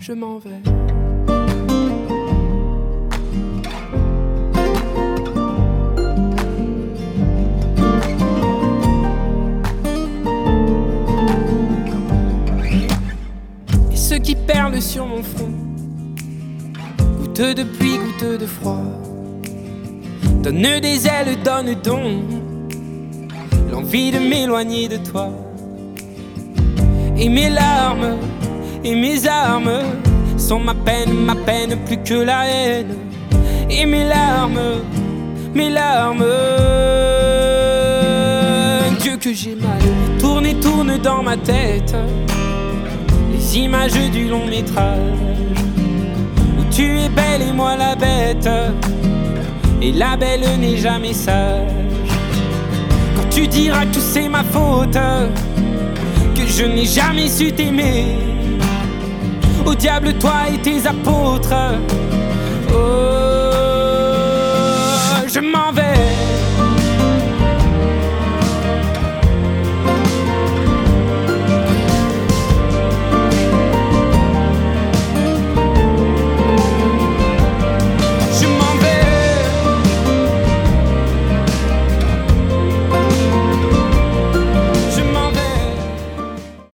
je m'en vais. Et ce qui perle sur mon front, goutte de pluie, goutte de froid, donne des ailes, donne donc l'envie de m'éloigner de toi. Et mes larmes et mes armes sont ma peine plus que la haine. Et mes larmes, Dieu que j'ai mal. Tourne et tourne dans ma tête les images du long métrage où tu es belle et moi la bête, et la belle n'est jamais sage. Quand tu diras que c'est ma faute, que je n'ai jamais su t'aimer, au diable toi et tes apôtres. Oh, je m'en vais.